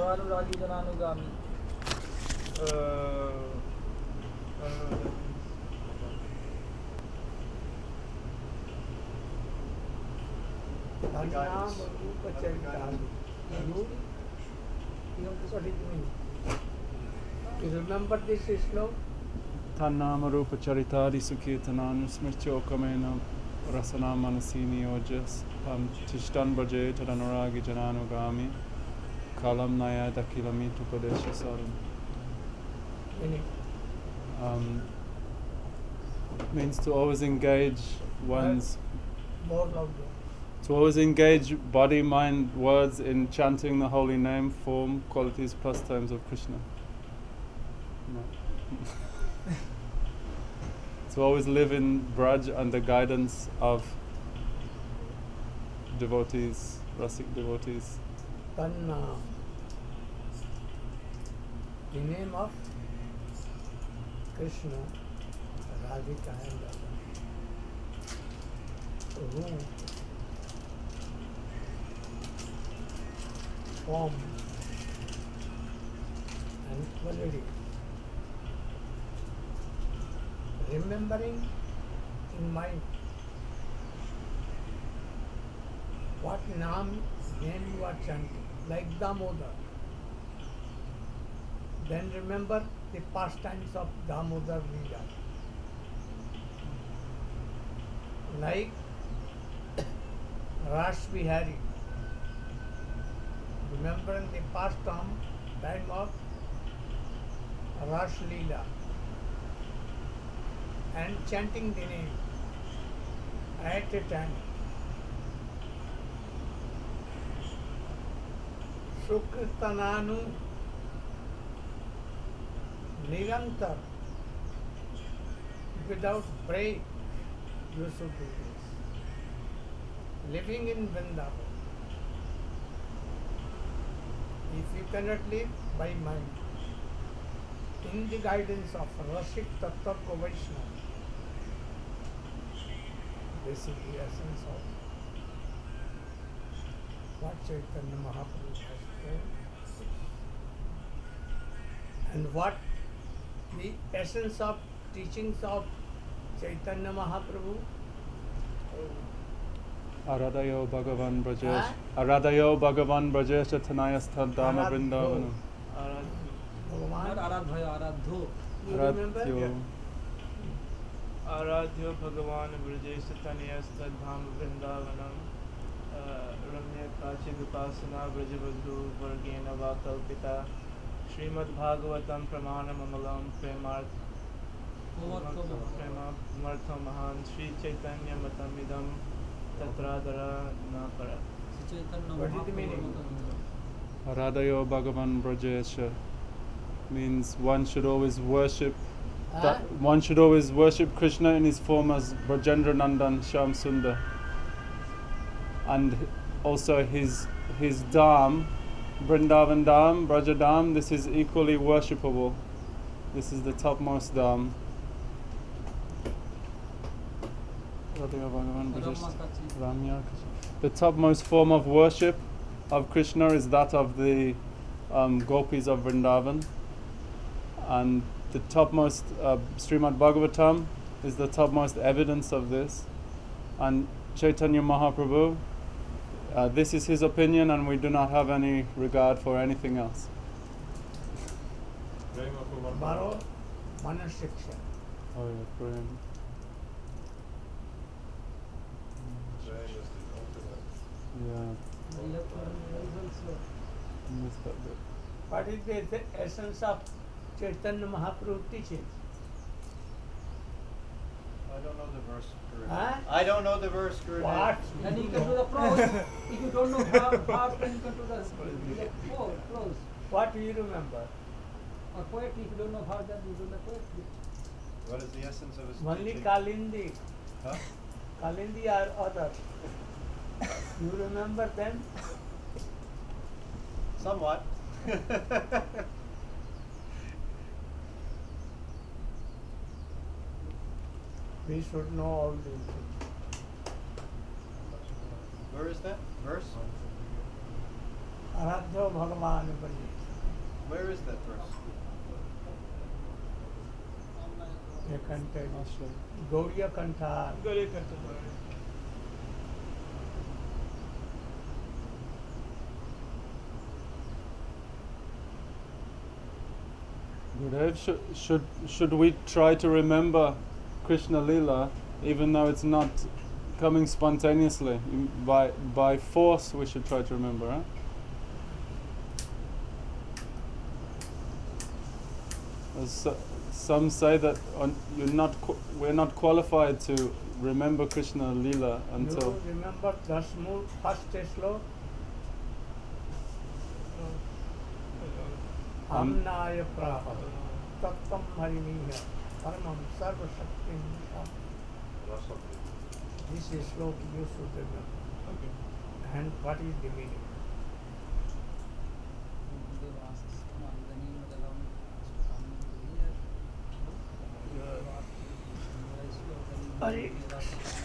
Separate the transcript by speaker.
Speaker 1: Anuragi Jananugami.
Speaker 2: You remember this slow?
Speaker 3: Tannama Rupa Charitadi Sukirtananu Smircho Kamena Rasana Manasini Ojas Tishtan Braje Tadanuragi Jananugami Kalam Naya Dakilami Tupadesha Saram. Means to always engage one's to always engage body, mind, words in chanting the holy name, form, qualities, pastimes of Krishna. No. To always live in Braj under guidance of devotees, Rasik devotees.
Speaker 2: Tanna, the name of Krishna, Radhika and whom form and quality. Remembering in mind what name you are chanting, like Damodar. Then remember the pastimes of Damodar Leela. Like Ras Bihari, remembering the pastime time of Ras Leela and chanting the name at a time. Sukritananu Nirantar, without break, you should do this. Living in Vrindavan. If you cannot live by mind, in the guidance of Rasik Tattva Vaishnava, this is the essence of what Chaitanya Mahaprabhu has told, and what the essence of teachings of Chaitanya Mahaprabhu.
Speaker 3: Aradayo Bhagavan Brajesh Aradayo Bhagavan Brajesh Tanayastha Dhamma Vrindavanam.
Speaker 1: Aradho.
Speaker 2: You remember?
Speaker 1: Aradhyo Bhagavan Brajesh Tanayastha Dhamma Vrindavanam. Ramya Kachi Vipasana Brajavadhu Vargena Vakalpita Srimad Bhagavatam Pramana Mamalam Premart Martha Mahan Sri Chaitanya Matamidam Tatradara Napara.
Speaker 2: What is the meaning?
Speaker 3: Aradayo Bhagavan Brajesha means one should always worship one should always worship Krishna in his form as Brajendra Nandan Shyam Sundar, and also his Dham, Vrindavan Dham, Braja Dham, this is equally worshipable. This is the topmost Dham. The topmost form of worship of Krishna is that of the gopis of Vrindavan, and the topmost Srimad Bhagavatam is the topmost evidence of this. And Chaitanya Mahaprabhu, this is his opinion, and we do not have any regard for anything else.
Speaker 2: Baro Manasiksha.
Speaker 3: Oh yeah, brilliant. Yeah. Missed that bit.
Speaker 2: What is the essence of Chaitanya Mahaprabhu teaching?
Speaker 4: I don't know the verse, Guru.
Speaker 2: Huh?
Speaker 4: I don't know the verse, Guru.
Speaker 2: What?
Speaker 5: Then you can do the prose. If you don't know how then you can do the prose.
Speaker 2: What do you remember?
Speaker 5: Or poetry, if you don't know how, then you do the poetry.
Speaker 4: What is the essence of his
Speaker 2: Only
Speaker 4: teaching?
Speaker 2: Kalindi.
Speaker 4: Huh?
Speaker 2: Kalindi are other. You remember them?
Speaker 4: Somewhat.
Speaker 2: We should know all these things.
Speaker 4: Where is that verse?
Speaker 2: Aradhya Bhagavan Braje.
Speaker 4: Where is that verse?
Speaker 2: You can tell you. Gauriya Kantha.
Speaker 1: Gauri Kanta.
Speaker 3: Gurudev, should we try to remember Krishna Lila even though it's not coming spontaneously? By force we should try to remember, huh? Some say that we're not qualified to remember Krishna Lila until...
Speaker 2: You remember Dasmur first slok? Amnaya Praha Tattam Harimiya Paramam Sarva Shakti. This is slok you should remember.
Speaker 1: Okay.
Speaker 2: And what is the meaning? Hare